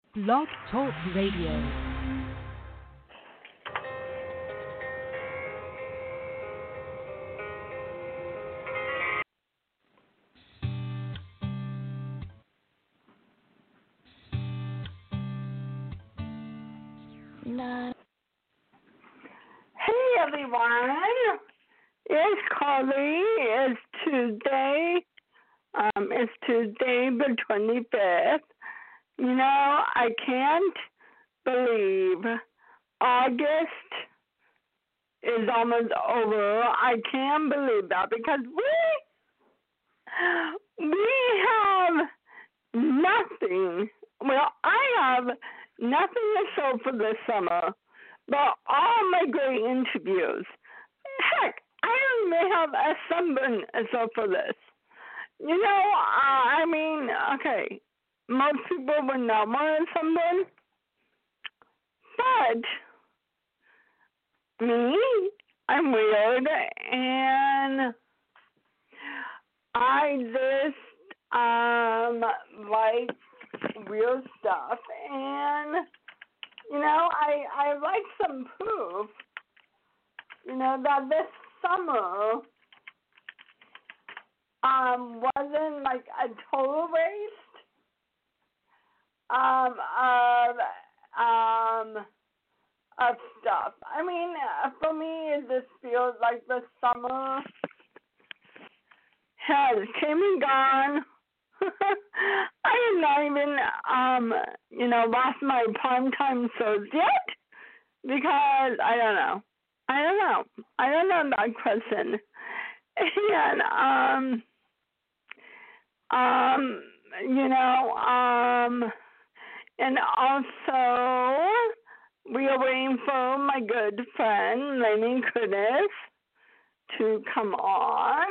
Blog Talk Radio. Hey everyone, it's Carly. It's Tuesday. It's Tuesday the 25th. You know, I can't believe August is almost over. I can't believe that because we have nothing. Well, I have nothing to show for this summer, but all my great interviews. Heck, I don't even have a sunburn to show for this. You know, okay, most people would not want a sunburn, but me, I'm weird, and I just like weird stuff, and you know, I like some proof, you know, that this summer wasn't like a total waste of stuff. I mean, for me, it just feels like the summer has came and gone. I have not even, lost my primetime shows yet because I don't know that question. And also we are waiting for my good friend Lenny Curtis to come on.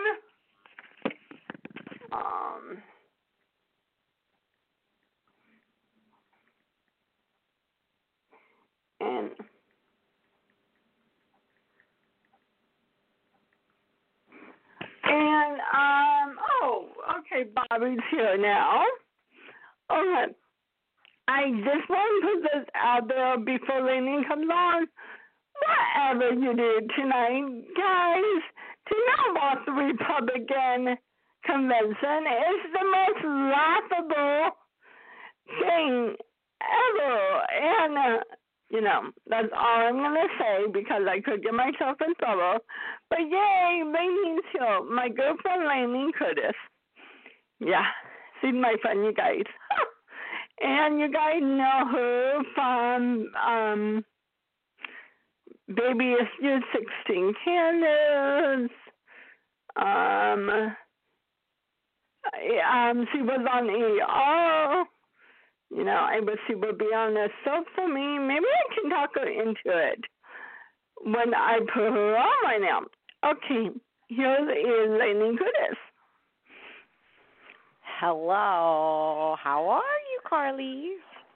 Okay, Bobby's here now. Okay. I just want to put this out there before Lenny comes on. Whatever you do tonight, guys, do not watch the Republican convention. It's the most laughable thing ever. And, that's all I'm going to say because I could get myself in trouble. But yay, Lainey's here. My girlfriend, Lainey Curtis. Yeah, she's my friend, you guys. And you guys know her from Baby Is You 16 Candles. She was on ER. You know, I wish she would be on the show for me. Maybe I can talk her into it when I put her on right now. Okay, here is Lainey Curtis. Hello. How are you, Carly?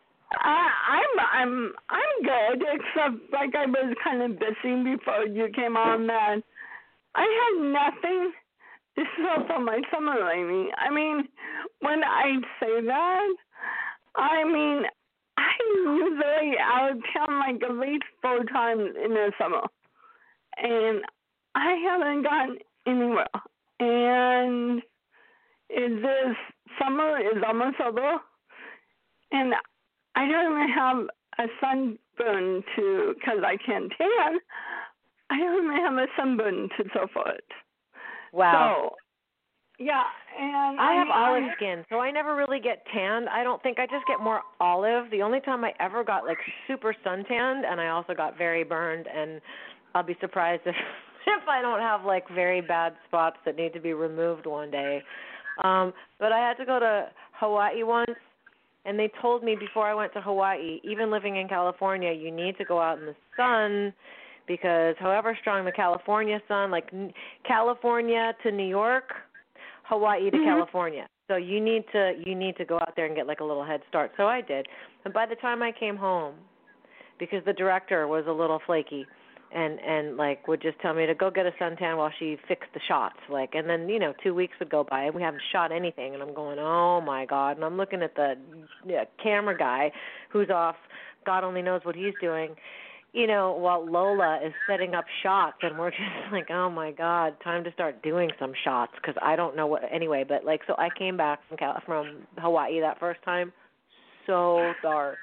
I'm good, except like I was kind of busy before you came on that I had nothing to show for my summer, Lainey. I mean, when I say that, I mean I'm usually out of town like at least 4 times in the summer, and I haven't gone anywhere. And this summer is almost over, and I don't even have a sunburn because I can't tan. I don't even have a sunburn to show for it. Wow. So, yeah, and I have olive skin, so I never really get tanned. I don't think I just get more olive. The only time I ever got like super suntanned, and I also got very burned, and I'll be surprised if I don't have like very bad spots that need to be removed one day. But I had to go to Hawaii once, and they told me before I went to Hawaii, even living in California, you need to go out in the sun because however strong the California sun, like California to New York, Hawaii to California. So you need to go out there and get like a little head start. So I did. And by the time I came home, because the director was a little flaky, and like would just tell me to go get a suntan while she fixed the shots, like, and then 2 weeks would go by and we haven't shot anything, and I'm going, oh my God, and I'm looking at the camera guy who's off, God only knows what he's doing, while Lola is setting up shots, and we're just like, oh my God, time to start doing some shots, because I don't know what, anyway, but like, so I came back from Hawaii that first time, so dark.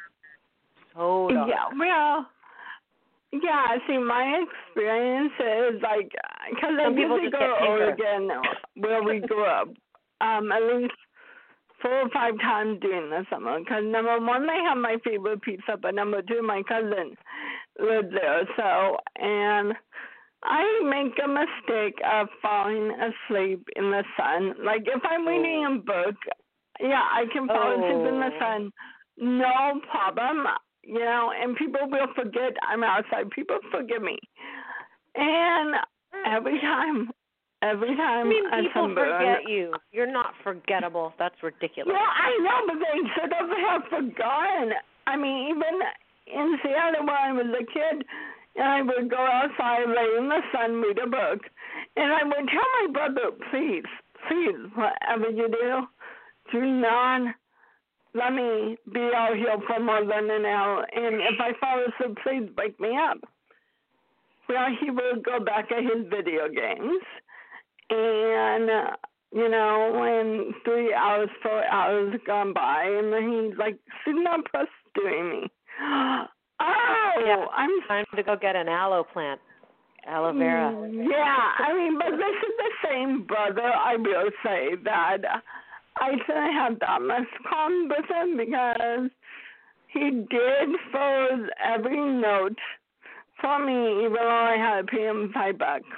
Yeah, well, yeah, see, my experience is like, because I usually go to Oregon where we grew up at least 4 or 5 times during the summer, because number one, they have my favorite pizza, but number two, my cousin lived there, and I make a mistake of falling asleep in the sun. Like, if I'm reading a book, yeah, I can fall asleep in the sun, no problem. And people will forget I'm outside. People forgive me. And every time people forget you. You're not forgettable. That's ridiculous. Yeah, I know, but they should have forgotten. I mean, even in Seattle when I was a kid, and I would go outside, lay in the sun, read a book, and I would tell my brother, please, whatever you do not let me be out here for more than an hour, and if I fall asleep, please wake me up. Well, he would go back at his video games, and, when 3 hours, 4 hours gone by, and then he's like, she's not pursuing me. Yeah, time to go get an aloe plant, aloe vera. Yeah, I mean, but this is the same brother, I will say, that I shouldn't have that much calm with him, because he did follow every note for me, even though I had to pay him $5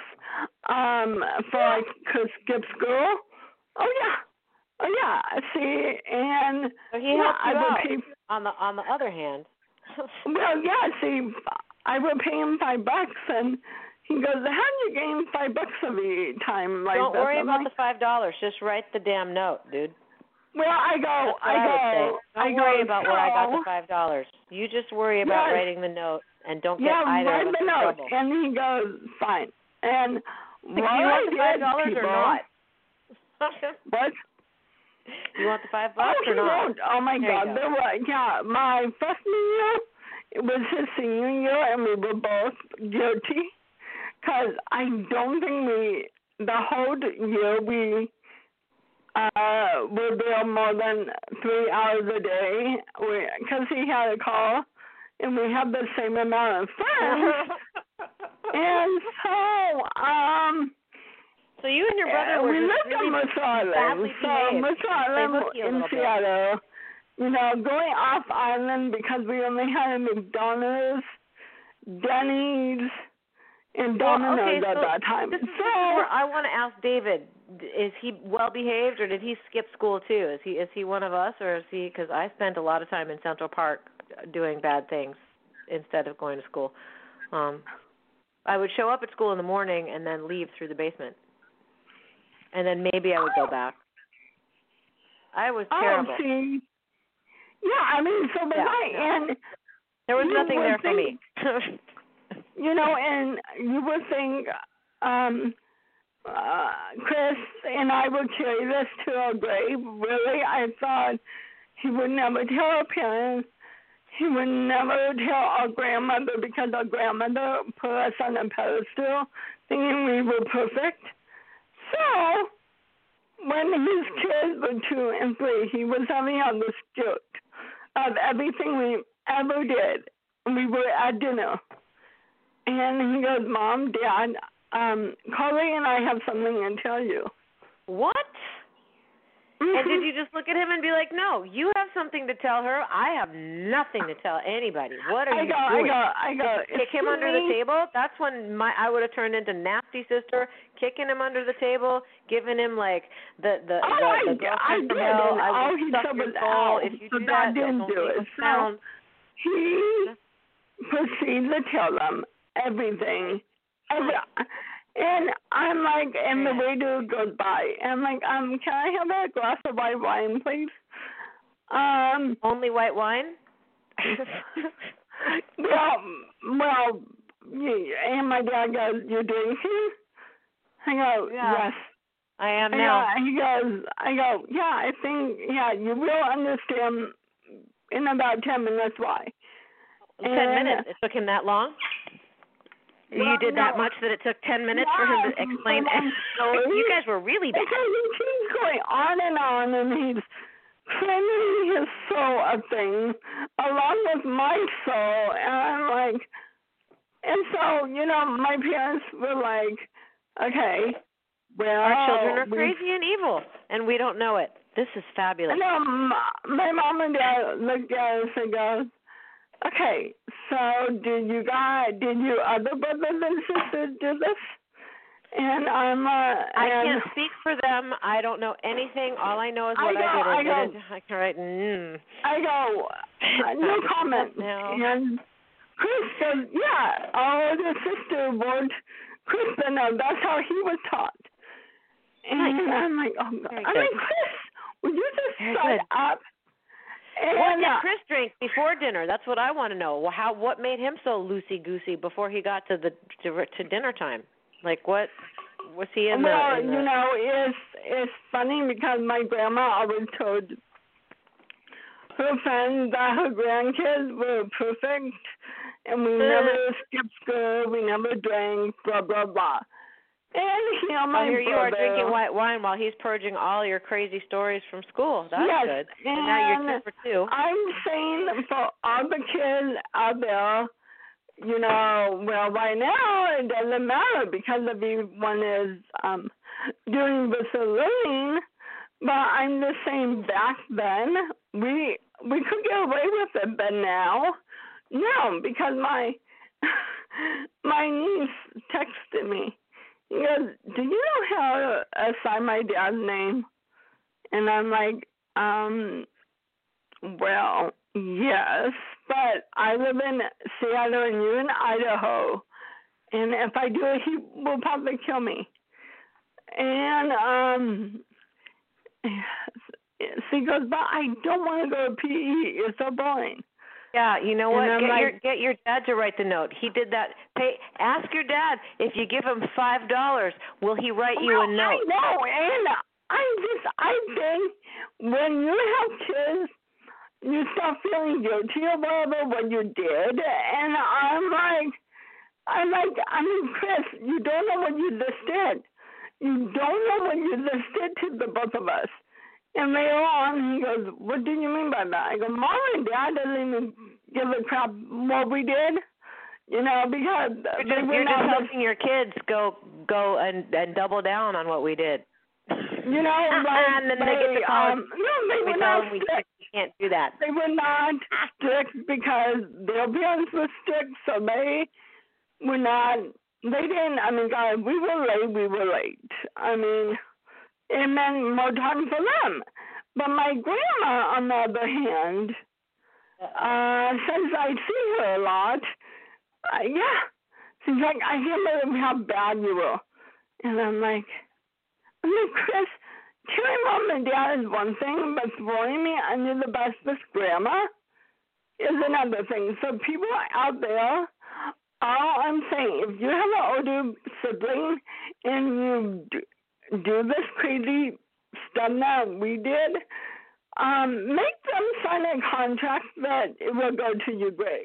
for I could skip school. Oh yeah. See, and so he helped you out. On the other hand. Well, yeah. See, I would pay him $5, and he goes, "How do you gain $5 every time like Don't this?" worry about the $5. Just write the damn note, dude. Well, I go. Don't worry about where I got the $5. You just worry about writing the note, and don't get either write of us the in note. trouble. And he goes, fine. And do you want the $5 or not? What? You want the $5 or not? Oh my God! My freshman year, it was his senior year, and we were both guilty. Because I don't think the whole year we were there more than 3 hours a day. Because he had a call, and we had the same amount of friends. And so you and your brother were just really badly behaved. Island in Seattle, going off island because we only had a McDonald's, Denny's, and Domino's at that time. I want to ask David: is he well behaved, or did he skip school too? Is he one of us, or is he? Because I spent a lot of time in Central Park doing bad things instead of going to school. I would show up at school in the morning and then leave through the basement. And then maybe I would go back. I was terrible. See. Yeah, I mean, so was I. And there was nothing there for me. And you would think Chris and I would carry this to our grave. Really, I thought he would never tell our parents. He would never tell our grandmother, because our grandmother put us on a pedestal thinking we were perfect. So, when his kids were 2 and 3, he was having understood of everything we ever did. We were at dinner. And he goes, Mom, Dad, Carly and I have something to tell you. What? Mm-hmm. And did you just look at him and be like, no, you have something to tell her. I have nothing to tell anybody. What are you doing? I go. Kick him under the table? That's when I would have turned into nasty sister, kicking him under the table, giving him like the girlfriend from hell. I would suck your soul. If you do that, didn't do it. So he proceeded to tell them everything. And I'm like, and the waiter goes by. And I'm like, can I have a glass of white wine, please? Only white wine? Well, And my dad goes, "You drinking?" I go, Yeah. "Yes." I am now. I go, "Yeah, I think, yeah, you will understand in about 10 minutes why." 10 minutes? It took him that long? You did that much that it took 10 minutes for him to explain? You guys were really bad. Because he keeps going on, and he's claiming his soul a thing along with my soul, and I'm like, and so, my parents were like, okay, well, our children are crazy and evil, and we don't know it. This is fabulous. No, my mom and dad looked at us and goes, okay, so did you other brothers and sisters do this? And I can't speak for them. I don't know anything. All I know is what I did. I go, no comment. And Chris goes, yeah, our older sister would. Chris, no, that's how he was taught. And I'm like, oh, God. I'm like, Chris, would you just shut up? And, what did Chris drink before dinner? That's what I want to know. What made him so loosey-goosey before he got to dinner time? Like, what was he in it's funny because my grandma always told her friends that her grandkids were perfect, and we never skipped school, we never drank, blah, blah, blah. And here you are drinking white wine while he's purging all your crazy stories from school. That's good. And now you're 2 for 2. I'm saying for all the kids out there, well, right now it doesn't matter because everyone is doing virtual learning. But I'm just saying back then we could get away with it, but now, no, because my niece texted me. He goes, "Do you know how to sign my dad's name?" And I'm like, well, yes, but I live in Seattle and you're in Idaho. And if I do it, he will probably kill me. And she goes, but I don't want to go to PE. It's so boring. Yeah, you know what? Get your dad to write the note. He did that. Ask your dad if you give him $5, will he write you a note? I know, and I think when you have kids, you start feeling guilty about what you did, and I mean, Chris, you don't know what you just did. You don't know what you just did to the both of us. And later on, he goes, what do you mean by that? I go, Mom and Dad doesn't even give a crap what we did, because you're just helping your kids go and double down on what we did. And then they get to college. They were not strict. We can't do that. They were not strict because their parents were strict, so they were not. They didn't. I mean, God, we were late. I mean, it meant more time for them. But my grandma, on the other hand, since I see her a lot, she's like, I can't believe how bad you were. And I'm like, Chris, killing Mom and Dad is one thing, but throwing me under the bus with Grandma is another thing. So people out there, all I'm saying, if you have an older sibling and you do this crazy stuff that we did, make them sign a contract that it will go to your grave.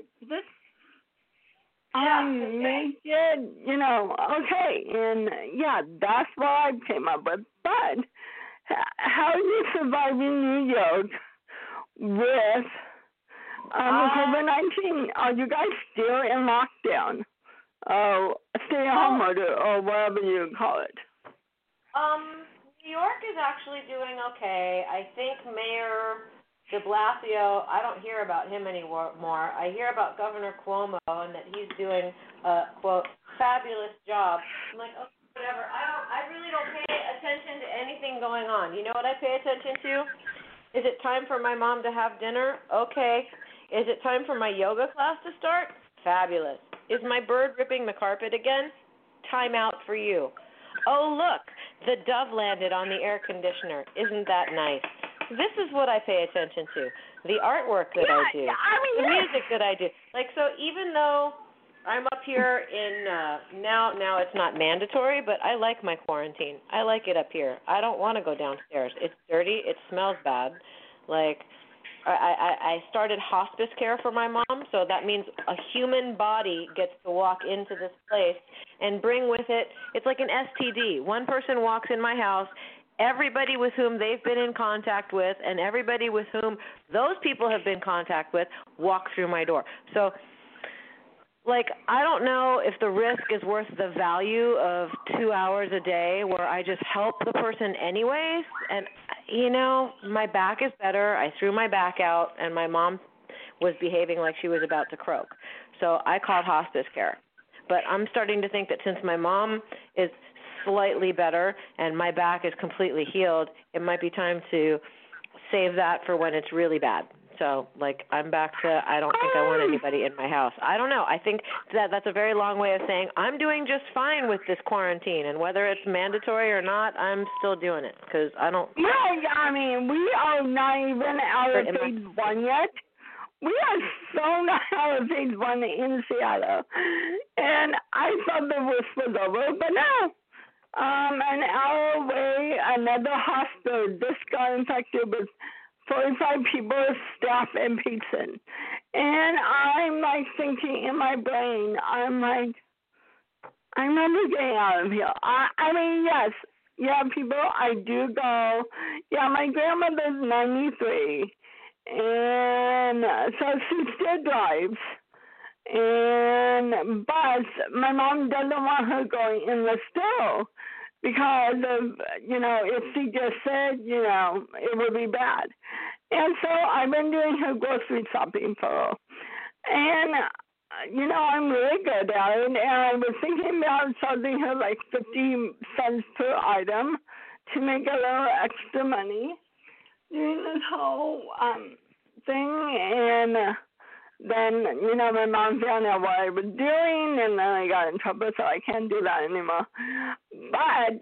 Make it, okay. And, that's what I came up with. But how are you surviving New York with COVID-19? Are you guys still in lockdown? Stay at home or whatever you call it? New York is actually doing okay. I think Mayor de Blasio, I don't hear about him anymore. I hear about Governor Cuomo and that he's doing a, quote, fabulous job. I'm like, okay, whatever. I really don't pay attention to anything going on. You know what I pay attention to? Is it time for my mom to have dinner? Okay. Is it time for my yoga class to start? Fabulous. Is my bird ripping the carpet again? Time out for you. Oh, look, the dove landed on the air conditioner. Isn't that nice? This is what I pay attention to. The artwork that I do. The music that I do. Like, so even though I'm up here in now it's not mandatory, but I like my quarantine. I like it up here. I don't want to go downstairs. It's dirty. It smells bad. Like I started hospice care for my mom, so that means a human body gets to walk into this place and bring with it, it's like an STD. One person walks in my house, everybody with whom they've been in contact with and everybody with whom those people have been in contact with walk through my door. So, like, I don't know if the risk is worth the value of 2 hours a day where I just help the person anyways. And, you know, my back is better. I threw my back out, and my mom was behaving like she was about to croak. So I called hospice care. But I'm starting to think that since my mom is slightly better and my back is completely healed, it might be time to save that for when it's really bad. So, like, I'm back to I don't think I want anybody in my house. I don't know. I think that's a very long way of saying I'm doing just fine with this quarantine, and whether it's mandatory or not, I'm still doing it because I don't. Yeah, I mean, we are not even out of phase one yet. We are so not out of phase one in Seattle. And I thought the worst was over, but no. An hour away, another hospital just got infected with 45 people, staff, and patients. And I'm, like, thinking in my brain, I'm like, I'm never getting out of here. I mean, yes, yeah, people, I do go. Yeah, my grandmother's 93, and so she still drives. But my mom doesn't want her going in the store because of, you know, if she just said, you know, it would be bad. And so I've been doing her grocery shopping for her. And, you know, I'm really good at it. And I was thinking about charging her like 50 cents per item to make a little extra money doing this whole thing. And then, you know, my mom found out what I was doing, and then I got in trouble, so I can't do that anymore. But,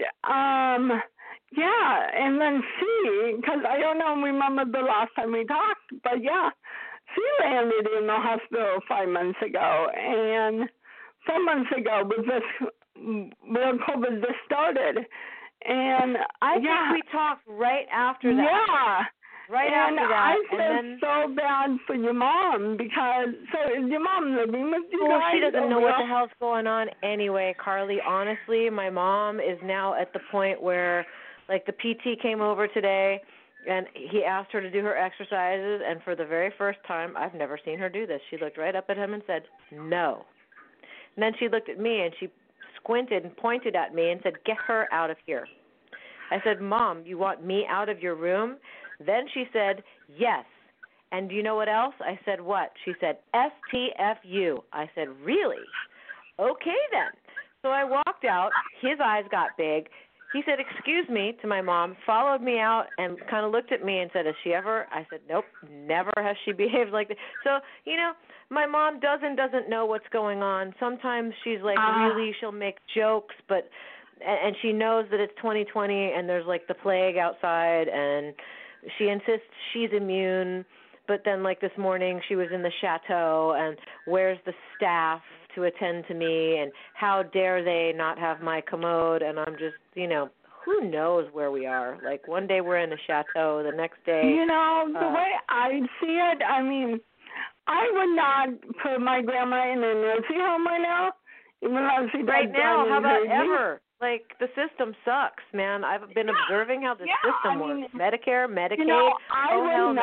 yeah, and then she, because I don't remember the last time we talked, but yeah, she landed in the hospital 5 months ago, and 4 months ago was this, when COVID just started. And I think we talked right after that. Yeah. Right after that, I feel so bad for your mom because, so is your mom living with you guys? Well, she doesn't know what the hell's going on anyway, Carly. Honestly, my mom is now at the point where, like, the PT came over today, and he asked her to do her exercises, and for the very first time, I've never seen her do this. She looked right up at him and said, no. And then she looked at me, and she squinted and pointed at me and said, get her out of here. I said, Mom, you want me out of your room? Then she said, yes. And do you know what else? I said, what? She said, STFU. I said, really? Okay, then. So I walked out. His eyes got big. He said, excuse me, to my mom, followed me out and kind of looked at me and said, has she ever? I said, nope, never has she behaved like this. So, you know, my mom doesn't know what's going on. Sometimes she's like really, she'll make jokes, but, and she knows that it's 2020 and there's like the plague outside, and she insists she's immune, but then, like, this morning she was in the chateau, and where's the staff to attend to me, and how dare they not have my commode, and I'm just, you know, who knows where we are. Like, one day we're in the chateau, the next day. You know, the way I see it, I mean, I would not put my grandma in a nursing home right now, even though she right now, how about ever? Like, the system sucks, man. I've been observing how the system works. Medicare, Medicaid, you know, I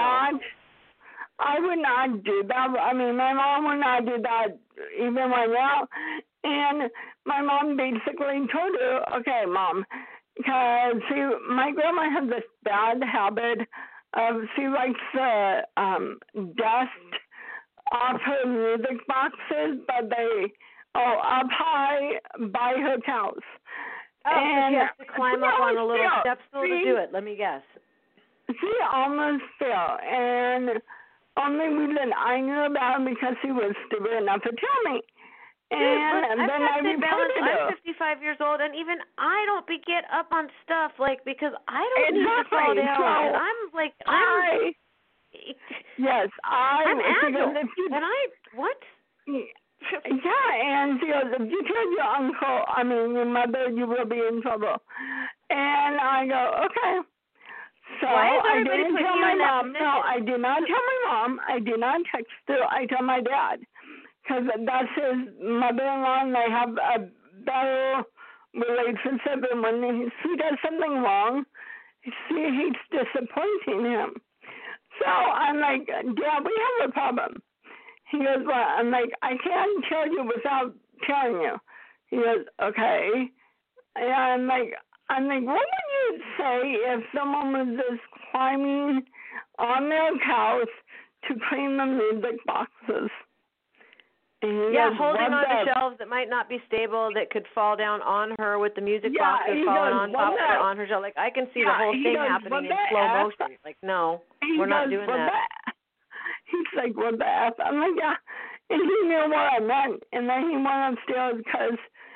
would not do that. I mean, my mom would not do that even right now. And my mom basically told her, okay, Mom, because my grandma has this bad habit of she likes the dust off her music boxes, but they up high by her house. Oh, and so she has to climb up on a little step stool to do it. Let me guess. She almost fell, and only reason I knew about it because she was stupid enough to tell me. And dude, then I reported her. I'm 55 years old, and even I don't get up on stuff, like, because I don't need to fall down. So and I'm like, I'm agile, and what? yeah, and she goes, if you tell your mother, you will be in trouble. And I go, okay. So Why is I everybody didn't putting tell you my in that mom. position? No, I did not tell my mom. I did not text her. I told my dad. Because that's his mother-in-law, and they have a better relationship. And when she does something wrong, she hates disappointing him. So I'm like, Dad, we have a problem. He goes, well, I'm like, I can't tell you without telling you. He goes, okay. And I'm like, what would you say if someone was just climbing on their couch to clean the music boxes? Yeah, holding on to shelves that might not be stable, that could fall down on her with the music boxes falling on top of her, on her shelf. Like, I can see the whole thing happening in slow motion. Like, no, we're not doing that. He's like, what the F? I'm like, yeah. And he knew what I meant. And then he went upstairs because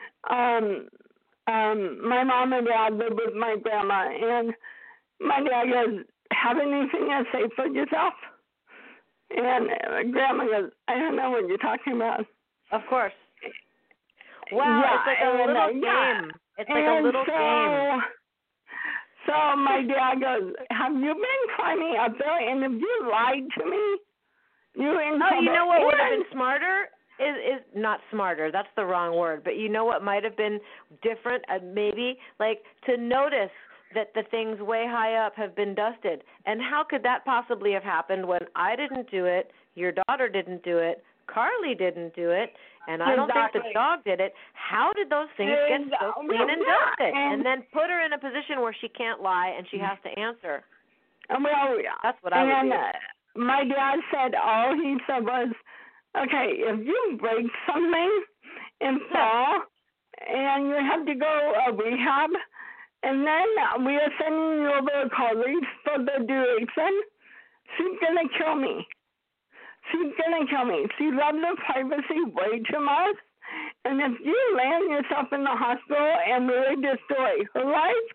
my mom and dad live with my grandma. And my dad goes, have anything to say for yourself? And grandma goes, I don't know what you're talking about. Of course. Wow, yeah, it's like a little game. Yeah. It's like a little game. So my dad goes, have you been climbing up there? And if you lied to me, you're in trouble. Oh, you know what would have been smarter? Is not smarter. That's the wrong word. But you know what might have been different? Maybe like to notice that the things way high up have been dusted. And how could that possibly have happened when I didn't do it, your daughter didn't do it, Carly didn't do it, and I don't think the dog did it? How did those things get so clean and dusted? And then put her in a position where she can't lie and she has to answer. Well, that's what I would do. My dad said all he said was, okay, if you break something and fall and you have to go to rehab, and then we are sending you over to college for the duration, she's going to kill me. She's going to kill me. She loves her privacy way too much. And if you land yourself in the hospital and really destroy her life,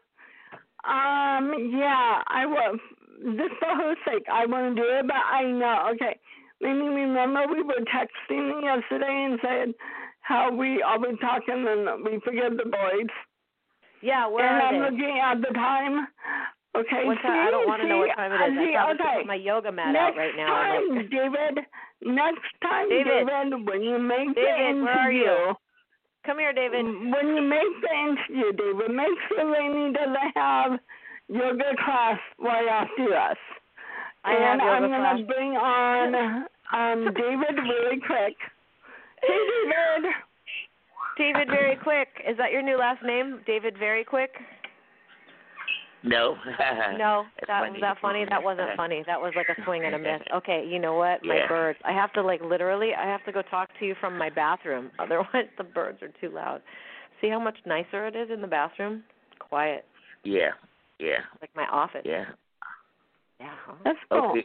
yeah, I will. Just for her sake, I want to do it, but I know. Okay, maybe remember we were texting yesterday and said how we always talking and we forget the boys. Yeah, where are they? And I'm looking at the time. Okay, what time? I don't want to know what time it is. I probably put my yoga mat out right now. Next time, David, when you make the interview. Where are you? Come here, David. When you make the interview, David, make sure Lainey doesn't have yoga class right after us. I'm going to bring on David really quick. Hey, David. David Very Quick. Is that your new last name? David Very Quick? No. No. Was that funny? That wasn't funny. That was like a swing and a miss. Okay, you know what? My birds. I have to I have to go talk to you from my bathroom. Otherwise the birds are too loud. See how much nicer it is in the bathroom? Quiet. Yeah. Like my office. Yeah. That's cool. Okay.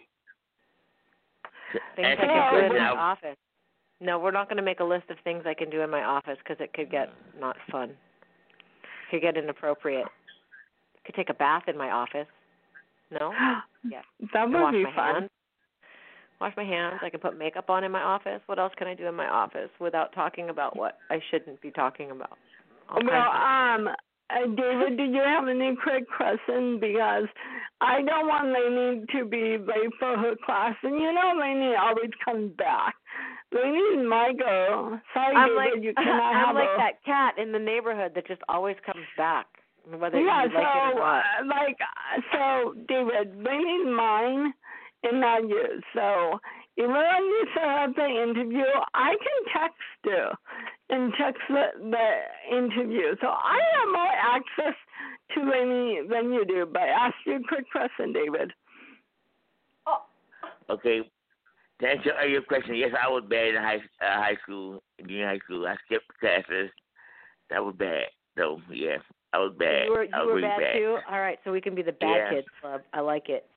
Things I can do in my office. No, we're not going to make a list of things I can do in my office because it could get not fun. It could get inappropriate. I could take a bath in my office. No? Yeah. That would be fun. Wash my hands. I can put makeup on in my office. What else can I do in my office without talking about what I shouldn't be talking about? David, do you have any quick question? Because I don't want Lainey to be late for her class. And Lainey always comes back. Lainey's my girl. Sorry, David, you cannot have her. I'm like that cat in the neighborhood that just always comes back, whether you like it or not. So, David, Lainey's mine and not you. So, even when you set up the interview, I can text you and text the interview. So I have more access to Lainey than you do. But ask you a quick question, David. Okay. To answer your question, yes, I was bad in high school, junior high school. I skipped classes. That was bad. So, yeah, I was bad. You were really bad too? All right, so we can be the bad kids club. I like it.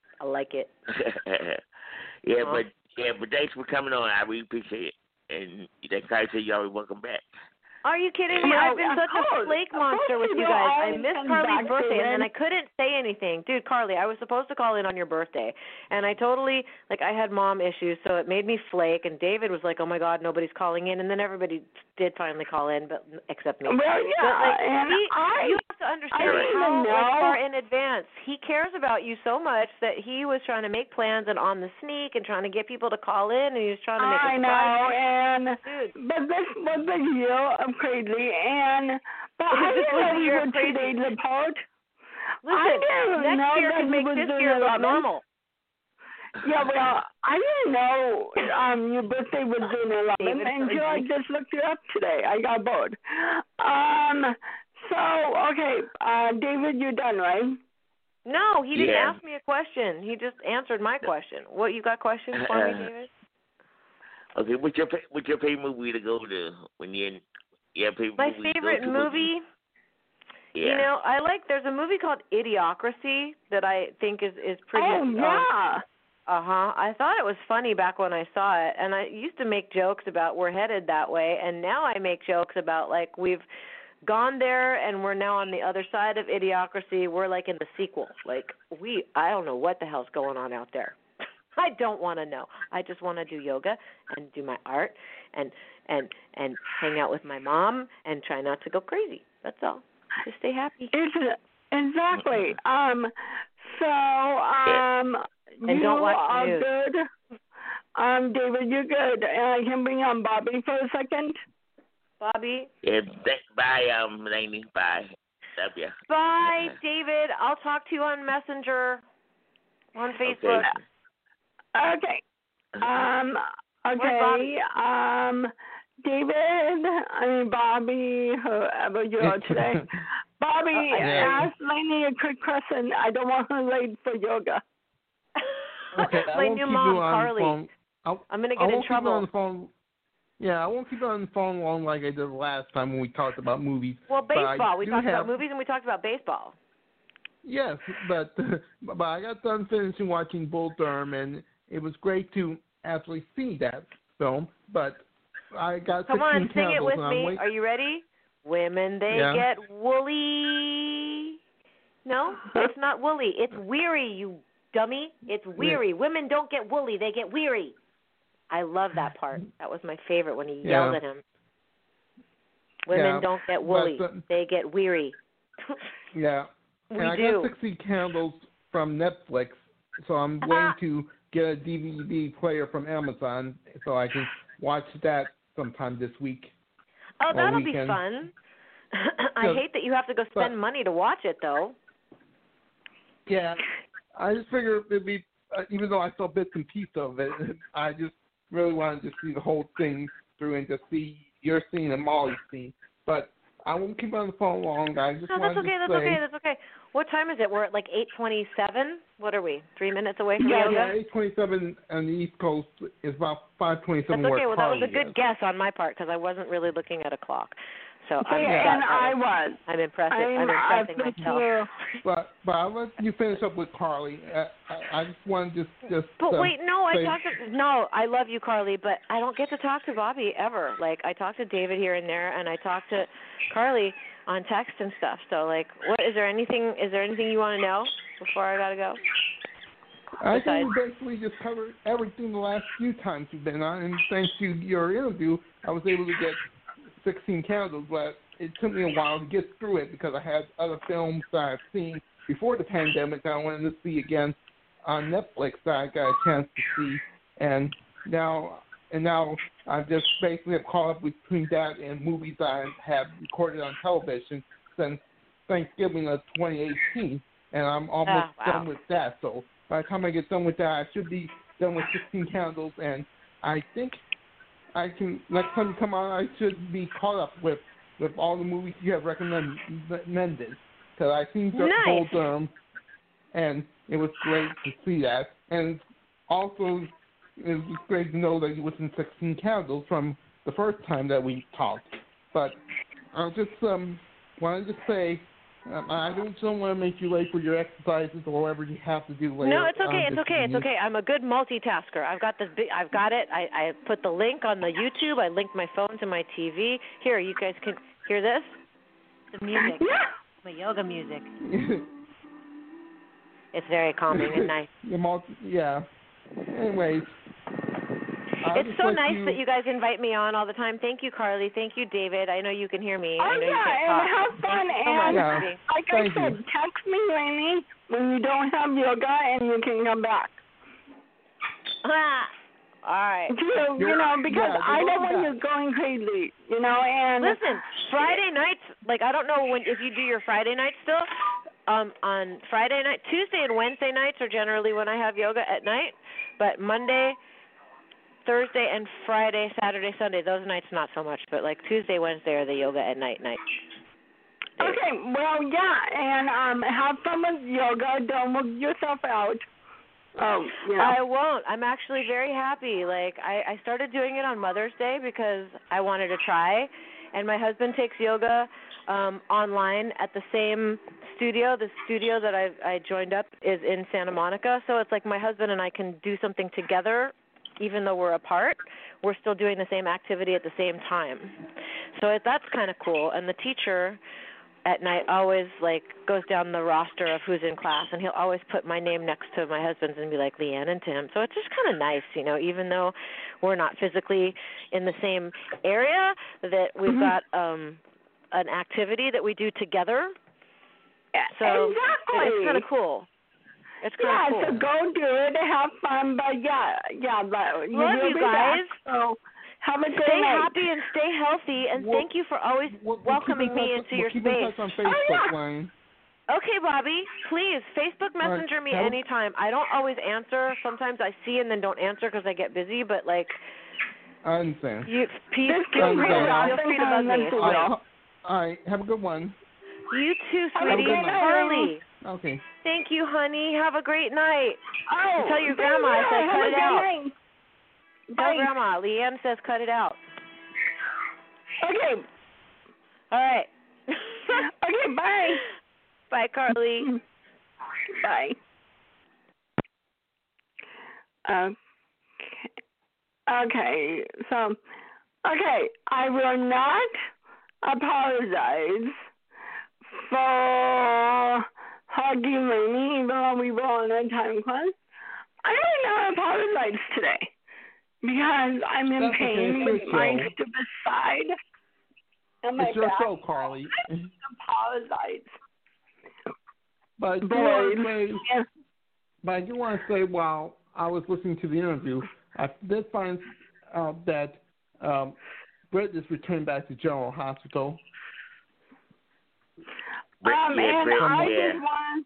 But thanks for coming on. I really appreciate it. And next time, you always welcome back. Are you kidding me? I've been such a flake monster with you guys. I missed Carly's birthday, and then I couldn't say anything. Dude, Carly, I was supposed to call in on your birthday, and I totally, I had mom issues, so it made me flake, and David was like, oh, my God, nobody's calling in, and then everybody did finally call in, but except me. Well, yeah, but, you have to understand how far in advance. He cares about you so much that he was trying to make plans and on the sneak and trying to get people to call in, and he was trying to make a surprise. But this was a year of crazy, but I didn't know you would today the part. Listen, next year can make this year look normal. Yeah, well, I didn't know your birthday was June 11th until I just looked it up today. I got bored. David, you're done, right? No, he didn't ask me a question. He just answered my question. What, you got questions for me, David? Okay, what's your favorite movie to go to when you're in? My favorite movie? Yeah. There's a movie called Idiocracy that I think is pretty. Oh, yeah. I thought it was funny back when I saw it, and I used to make jokes about we're headed that way, and now I make jokes about, we've gone there and we're now on the other side of Idiocracy. We're, in the sequel. I don't know what the hell's going on out there. I don't want to know. I just want to do yoga and do my art and hang out with my mom and try not to go crazy. That's all. Just stay happy. Exactly. And don't watch the news. Good. David, you're good. And I can bring on Bobby for a second. Bobby? Yeah, bye, Lainey. Bye. Love you. Bye, David. I'll talk to you on Messenger, on Facebook. Okay. David, Bobby, whoever you are today. Bobby, ask Lainey a quick question. I don't want her late for yoga. Okay, my new mom, Carly. I'm going to get in trouble. On the phone. Yeah, I won't keep it on the phone long like I did last time when we talked about movies. Well, baseball. We talked about movies and we talked about baseball. Yes, but I got done finishing watching Bull Durham, and it was great to actually see that film, but I got 16 Come on, sing it with me. Are you ready? Women, they get woolly. No, it's not woolly. It's weary, you dummy. It's weary. Women don't get woolly. They get weary. I love that part. That was my favorite when he yelled at him. Women don't get woolly. They get weary. Yeah. We I do. got 60 Candles from Netflix, so I'm waiting to get a DVD player from Amazon so I can watch that sometime this week. Oh, that'll be fun. I hate that you have to go spend money to watch it, though. Yeah. I just figured it'd be, even though I saw bits and pieces of it, I just really wanted to see the whole thing through and just see your scene and Molly's scene. But I won't keep on the phone long, guys. That's okay. What time is it? We're at 8:27. What are we? 3 minutes away from yoga? Yeah, 8:27 on the East Coast is about 5:27. That's okay. Well, that was a good guess on my part because I wasn't really looking at a clock. So I'm impressing myself. But I'll let you finish up with Carly. I just want to just. But wait, no, I love you, Carly, but I don't get to talk to Bobby ever. I talk to David here and there, and I talk to Carly on text and stuff. So what is there anything you want to know before I gotta go? I think we basically just covered everything the last few times you've been on, and thanks to your interview, I was able to get 16 Candles, but it took me a while to get through it because I had other films that I've seen before the pandemic that I wanted to see again on Netflix that I got a chance to see, and now I just basically have caught up between that and movies that I have recorded on television since Thanksgiving of 2018, and I'm almost done with that. So by the time I get done with that, I should be done with 16 Candles, and I think I can, next time you come on, I should be caught up with all the movies you have recommended, because I've seen Bull Durham, and it was great to see that. And also, it was great to know that you was in 16 Candles from the first time that we talked. But I just wanted to say I don't want to make you late for your exercises or whatever you have to do later. No, it's okay. It's okay. I'm a good multitasker. I've got it. I put the link on the YouTube. I linked my phone to my TV. Here, you guys can hear this. The music. My yoga music. It's very calming and nice. Yeah. Anyways. It's so nice that you guys invite me on all the time. Thank you, Carly. Thank you, David. I know you can hear me. I know you can't talk. And have fun. Like I said, text me, Lainey, when you don't have yoga and you can come back. All right. Because I know when you're going crazy, and... Listen, Friday nights, I don't know if you do your Friday nights still. On Friday night, Tuesday and Wednesday nights are generally when I have yoga at night, but Monday, Thursday, and Friday, Saturday, Sunday, those nights not so much, but Tuesday, Wednesday are the yoga at night. Okay, well, yeah, and have fun with yoga. Don't work yourself out. Oh, yeah. I won't. I'm actually very happy. I started doing it on Mother's Day because I wanted to try, and my husband takes yoga online at the same studio. The studio that I joined up is in Santa Monica, so it's my husband and I can do something together even though we're apart. We're still doing the same activity at the same time. So that's kind of cool. And the teacher at night always goes down the roster of who's in class, and he'll always put my name next to my husband's and be like Leanne and Tim. So it's just kind of nice, even though we're not physically in the same area, that we've got an activity that we do together. So it's kind of cool. It's kind of cool. So go do it, have fun, but but love you guys. So have a good Stay night. happy and stay healthy, and thank you for always welcoming me into your space. Keep in touch on Facebook, Wayne. Okay, Bobby, please, Facebook Messenger me anytime. I don't always answer. Sometimes I see and then don't answer because I get busy, but I understand. Feel free to bug me. All right, have a good one. You too, sweetie. Carly. Okay. Thank you, honey. Have a great night. Oh, tell your grandma I said cut it out. Bye. Tell grandma. Leanne says cut it out. Okay. All right. Okay, bye. Bye, Carly. Bye. Okay. So, I will not apologize for hugging Lainey, even though we were on a time class. I will not apologize today because I'm in pain with my stupid side and my back. It's your show, Carly. I don't apologize. But I do want to say, while I was listening to the interview, I did find out that Britt is returned back to General Hospital. And I just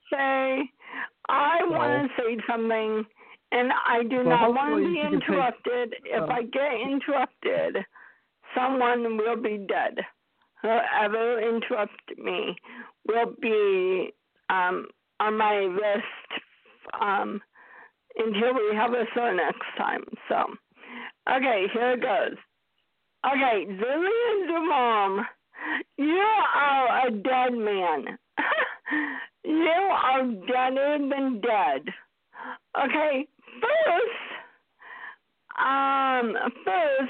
want to say something, and I do not want to be interrupted. If I get interrupted, someone will be dead. Whoever interrupted me will be on my list until we have a show next time. So, okay, here it goes. Okay, Zillian Dumont, you are a dead man. You are deader than dead. Okay, first,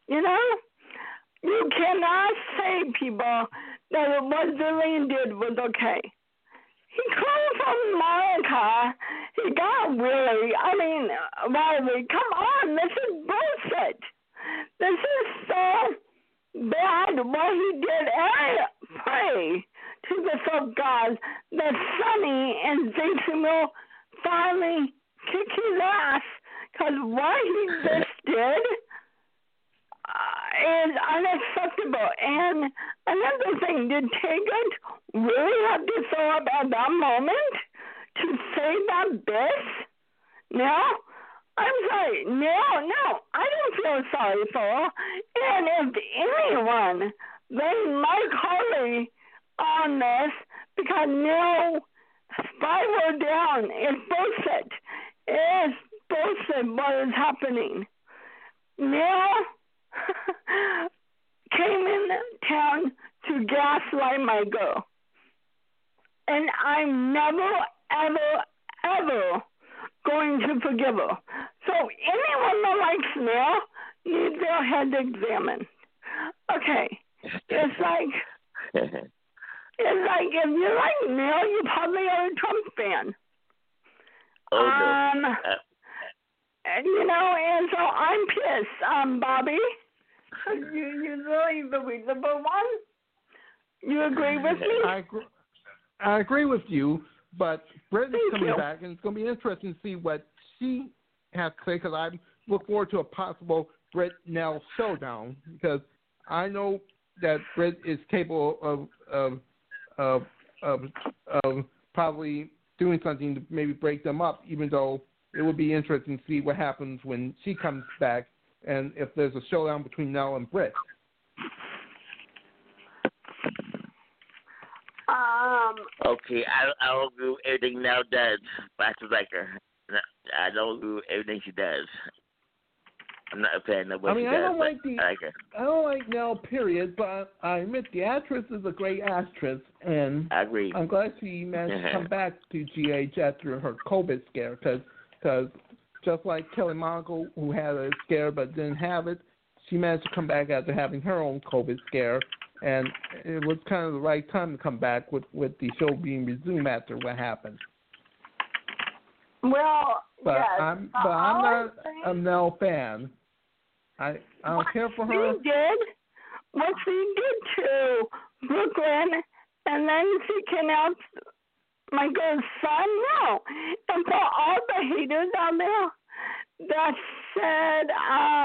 you cannot say, people, that what Zillian did was okay. He called from Monica. He got Willie. Riley, come on, this is bullshit. This is so bad what he did. And I pray to the soul God that Sonny and Jason will finally kick his ass, because what he just did is unacceptable. And another thing, did Taggart really have to show up at that moment to say that bitch? No? I'm sorry. No. I don't feel sorry for her. And if anyone, blame Mike Harley on this, because no spiral down is bullshit. It's bullshit what is happening. Neil came in town to gaslight my girl. and I'm never, ever, ever going to forgive her. So anyone that likes Neil needs their head examined. Okay, it's like if you like Neil, you probably are a Trump fan. Oh no. You know, and so I'm pissed, Bobby. You really the reasonable one. You agree with me? I agree with you, but Britt is Thank coming you. back, and it's going to be interesting to see what she has to say, because I look forward to a possible Britt-Nell showdown, because I know that Britt is capable of probably doing something to maybe break them up, even though it would be interesting to see what happens when she comes back and if there's a showdown between Nell and Britt. Okay, I don't agree with everything Nell does, but I still like her. I don't agree with everything she does. I'm not a fan of what she does. I like her. I don't like Nell, period, but I admit the actress is a great actress, and I agree. I'm glad she managed to come back to GH after her COVID scare, because just like Kelly Monaco, who had a scare but didn't have it, she managed to come back after having her own COVID scare, and it was kind of the right time to come back with the show being resumed after what happened. Well, but yes. I'm not a Nell fan. I don't care for her. What she did to Brooklyn, and then she announced Michael's son, no. And for all the haters out there that said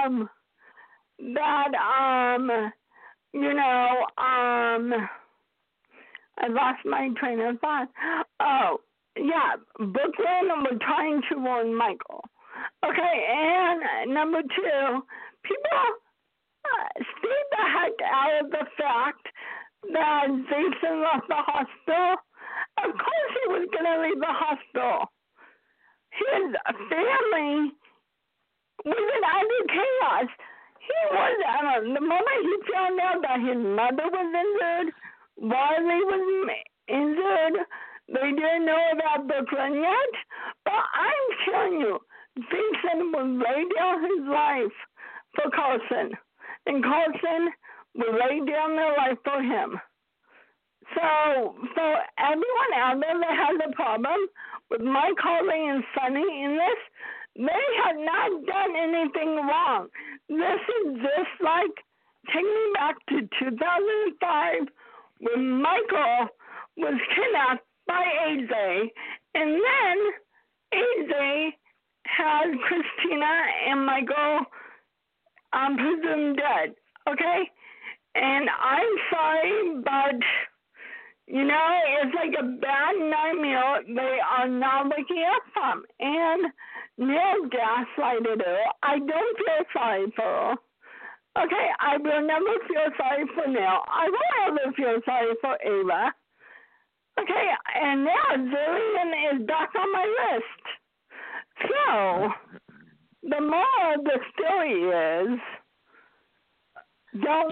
I lost my train of thought. Oh, yeah, Brooklyn was trying to warn Michael. Okay, and number two, people stay the heck out of the fact that Jason left the hospital. Of course he was going to leave the hospital. His family was in utter chaos. The moment he found out that his mother was injured, Wiley was injured, they didn't know about Brooklyn yet. But I'm telling you, Jason would lay down his life for Carson, and Carson would lay down their life for him. So for everyone out there that has a problem with Mike Harley and Sonny in this, they have not done anything wrong. This is just like taking me back to 2005 when Michael was kidnapped by AJ, and then AJ had Christina and Michael presumed dead, okay? And I'm sorry, but, it's like a bad nightmare they are not waking up from. And Neil gaslighted her. I don't feel sorry for her. Okay, I will never feel sorry for Neil. I won't ever feel sorry for Ava. Okay, and now Zillion is back on my list. So, the moral of the story is, don't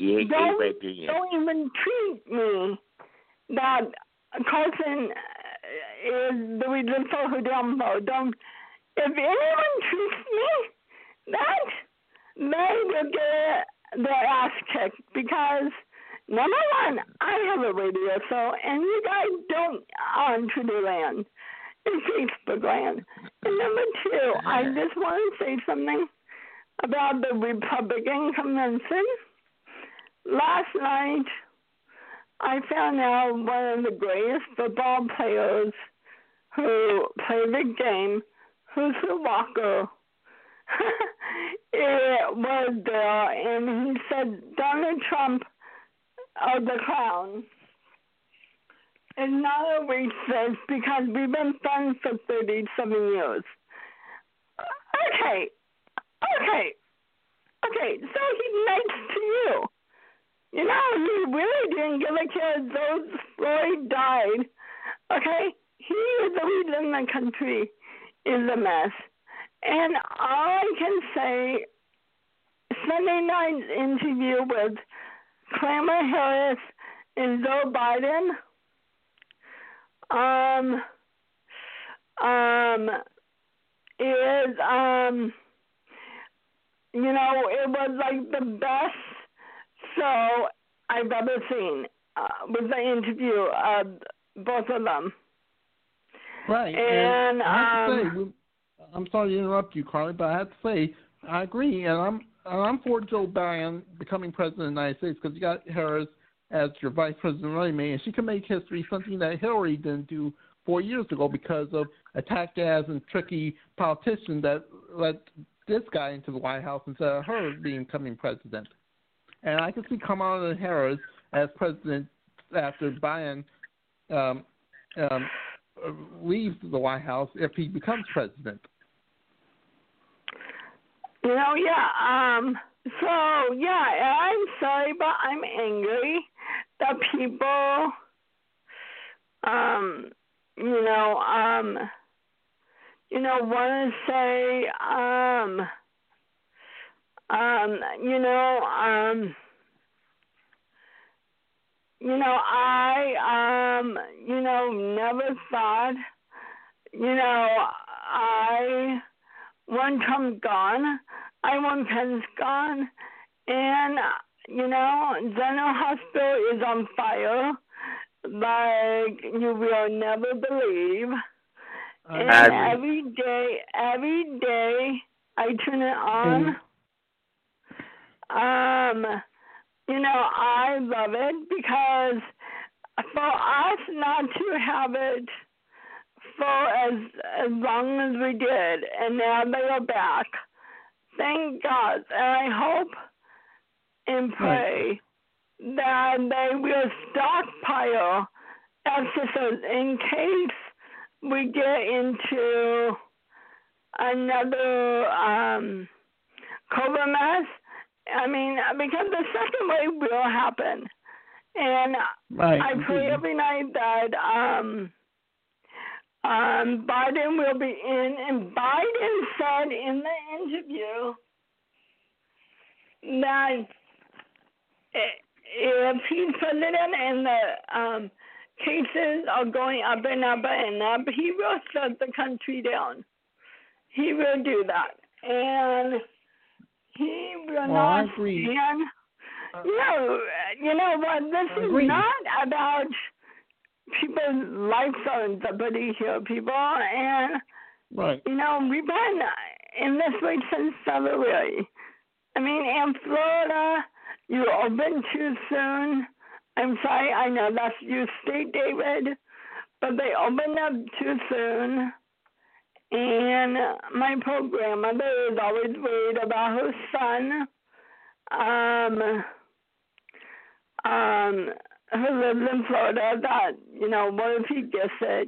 even treat me that Carson is the reason for her downfall. If anyone treats me that, they will get their ass kicked, because number one, I have a radio show, and you guys don't on Trudy Land and Facebook Land. And number two, I just want to say something about the Republican convention. Last night, I found out one of the greatest football players who played the game, Herschel Walker, it was there, and he said Donald Trump, the clown, is not a racist because we've been friends for 37 years. Okay, so he's nice to you. He really didn't give a care though Floyd died. Okay, he is the reason the country is a mess. And all I can say, Sunday night's interview with Kamala Harris and Joe Biden is it was like the best show I've ever seen with the interview of both of them. Right, and I have to say, I'm sorry to interrupt you, Carly, but I have to say I agree, and I'm for Joe Biden becoming president of the United States because you got Harris as your vice president running mate, and she can make history, something that Hillary didn't do 4 years ago because of attack ads and tricky politicians that let this guy into the White House instead of her becoming president. And I can see Kamala Harris as president after Biden leaves the White House if he becomes president. So, I'm sorry, but I'm angry that people, want to say, I, never thought, I want Trump gone, I want Pence gone, and, General Hospital is on fire like you will never believe. And every day I turn it on. I love it because for us not to have it for as long as we did, and now they are back. Thank God, and I hope and pray that they will stockpile exercises in case we get into another COVID mess. I mean, because the second wave will happen. And I pray every night that Biden will be in. And Biden said in the interview that if he's president and the cases are going up and up and up, he will shut the country down. He will do that. And he will not stand. You know what? This is not about people's lives are in jeopardy here, people. And, we've been in this way since February. I mean, in Florida, you opened too soon. I'm sorry, I know that's your state, David, but they opened up too soon. And my poor grandmother is always worried about her son, who lives in Florida, that, what if he gets it,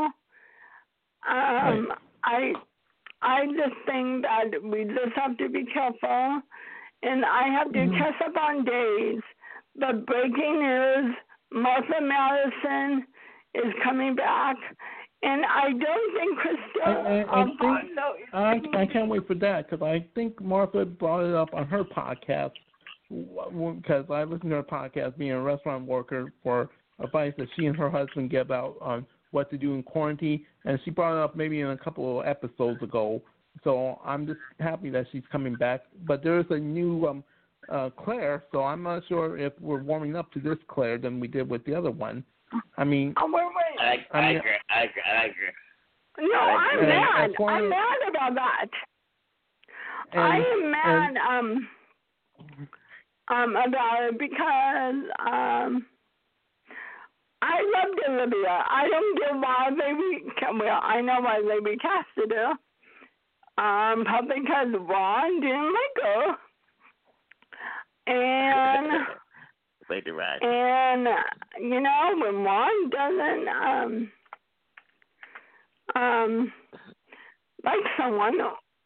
I just think that we just have to be careful, and I have to catch up on days. But breaking news, Martha Madison is coming back, and I don't think Christelle... I can't wait for that, because I think Martha brought it up on her podcast, because I listened to her podcast, being a restaurant worker, for advice that she and her husband give out on what to do in quarantine, and she brought it up maybe in a couple of episodes ago. So I'm just happy that she's coming back. But there's a new Claire, so I'm not sure if we're warming up to this Claire than we did with the other one. I mean, wait. I agree. No, I'm mad. I'm mad about that. I am mad about it because I loved Olivia. I don't get why I know why they recasted her. Probably because Ron didn't like her. And when Ron doesn't like someone,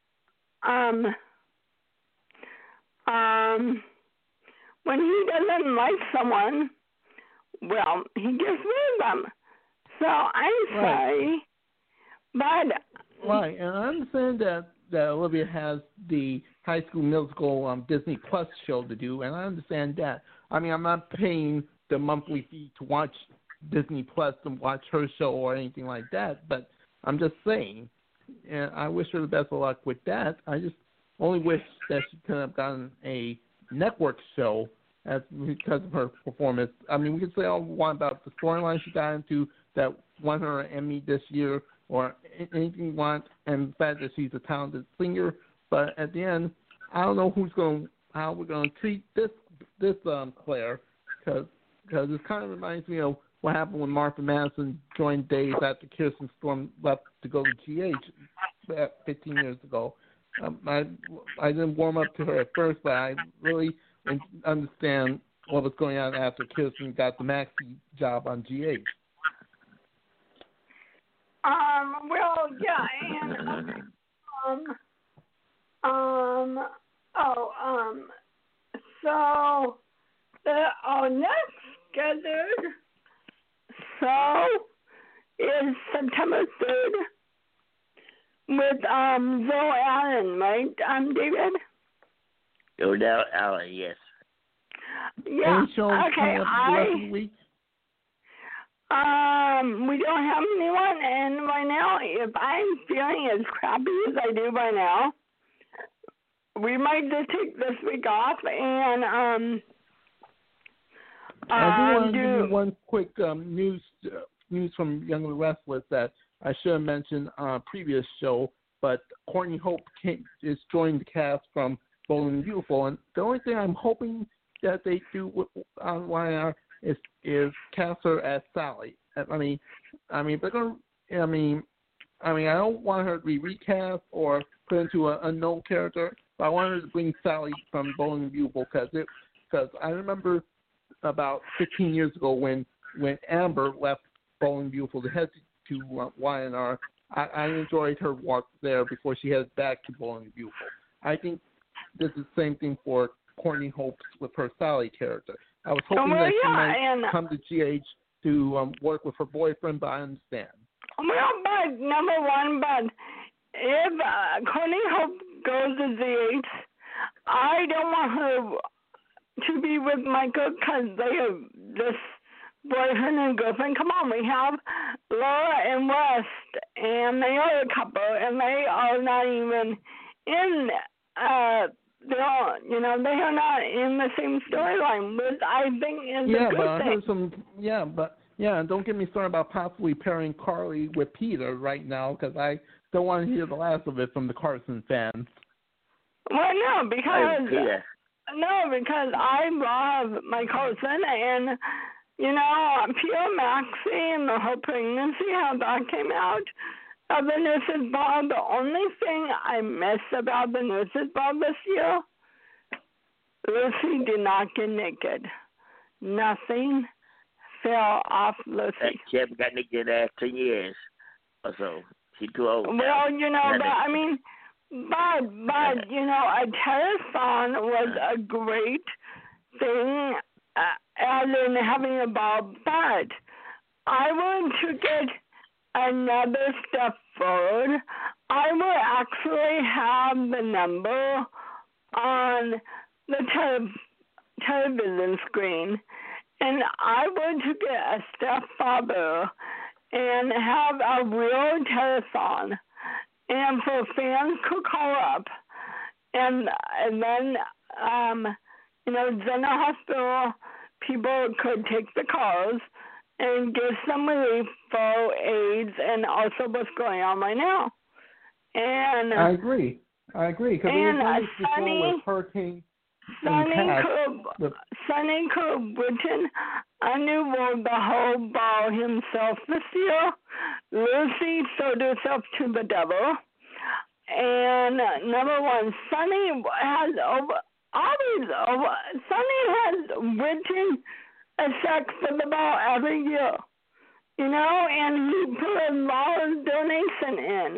when he doesn't like someone, well, he gets rid of them. So I'm sorry, but right, and I understand that Olivia has the High School Musical Disney Plus show to do, and I understand that. I mean, I'm not paying the monthly fee to watch Disney Plus to watch her show or anything like that. But I'm just saying, and I wish her the best of luck with that. I just only wish that she could have gotten a network show because of her performance. I mean, we could say all we want about the storyline she got into that won her an Emmy this year, or anything you want, and the fact that she's a talented singer. But at the end, I don't know how we're going to treat this Claire, because it kind of reminds me of what happened when Martha Madison joined Days after Kirsten Storm left to go to GH 15 years ago. I didn't warm up to her at first, but I really understand what was going on after Kirsten got the Maxi job on GH. Well, yeah, and so our next scheduled show is September 3rd with Zoe Allen, right, David? Zoe Allen, yes. Yeah. Any shows okay. The rest of the week? We don't have anyone, and right now, if I'm feeling as crappy as I do right now, we might just take this week off and I do want to give you one quick news from Young and the Restless that I should have mentioned on a previous show, but Courtney Hope is joining the cast from Bold and Beautiful, and the only thing I'm hoping that they do on YR is cast her as Sally. I mean, they're gonna. I mean, I don't want her to be recast or put into an unknown character, but I want her to bring Sally from Bold and Beautiful because I remember about 15 years ago when Amber left Bold and Beautiful to head to YNR. I enjoyed her walk there before she headed back to Bold and Beautiful. I think this is the same thing for Courtney Hope with her Sally character. I was hoping that she might come to GH to work with her boyfriend, but I understand. Well, but number one, but if Courtney Hope goes to GH, I don't want her to be with Michael because they have this boyfriend and girlfriend. Come on, we have Laura and West, and they are a couple, and they are not even in. They are not in the same storyline, which I think is a good thing. Don't get me started about possibly pairing Carly with Peter right now because I don't want to hear the last of it from the Carson fans. Well, no, because I love my Carson, and Peter Maxey and the whole pregnancy, how that came out. The nurses' ball, the only thing I miss about the nurses' ball this year, Lucy did not get naked. Nothing fell off Lucy. She hasn't got naked in the last 10 years or so. She's too old. Well, a telethon was a great thing, as in having a ball, but I want to get another step forward. I will actually have the number on the television screen, and I want to get a step further and have a real telethon, and for fans to call up, and then General Hospital people could take the calls and give some relief for AIDS and also what's going on right now. And I agree. Because with Hurricane Sonny could have written a new word the whole ball himself this year. Lucy sold herself to the devil. And number one, Sonny has written a check for the ball every year, and he put a large donation in.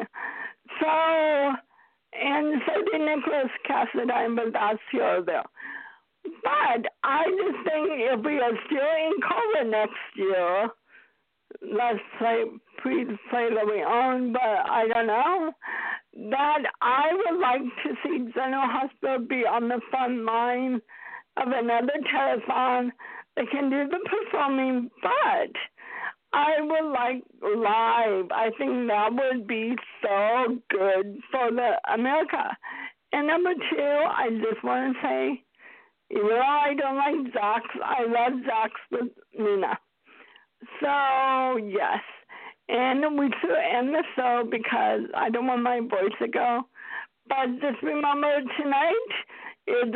And so did Nicholas Cassadine, but that's here there. But I just think if we are still in COVID next year, let's say pre-play that we own, but I don't know, that I would like to see General Hospital be on the front line of another telethon. They can do the performing, but I would like live. I think that would be so good for the America. And number 2, I just want to say, even though I don't like Zax, I love Zax with Nina. So, yes. And we should end the show because I don't want my voice to go. But just remember, tonight is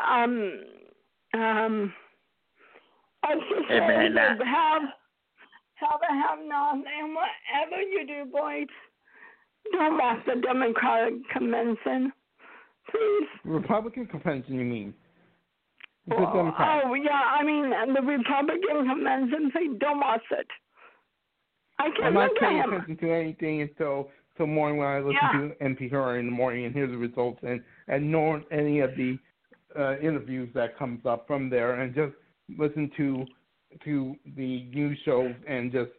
I just say have nothing. And whatever you do, boys, don't watch the Democratic convention, please. Republican convention, you mean? Oh, yeah, I mean, the Republican convention, please don't watch it. I'm not paying attention to anything until morning when I listen to NPR in the morning and hear the results and know any of the interviews that comes up from there and just listen to the news shows and just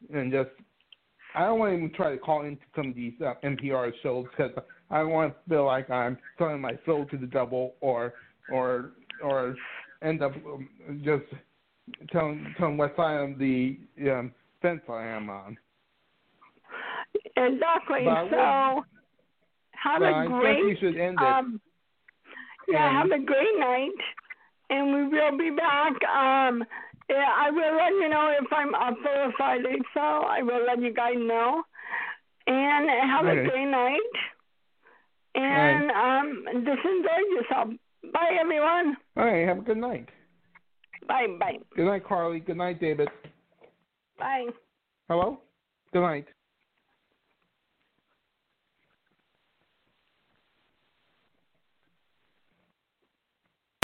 I don't want to even try to call into some of these NPR shows because I don't want to feel like I'm selling my soul to the devil or end up just telling what side of the fence I am on. Exactly. So have a great. You should end it. Have a great night, and we will be back. I will let you know if I'm up for a Friday, so I will let you guys know. And have a great night. And just enjoy yourself. Bye, everyone. All right, have a good night. Bye. Good night, Carly. Good night, David. Bye. Hello? Good night.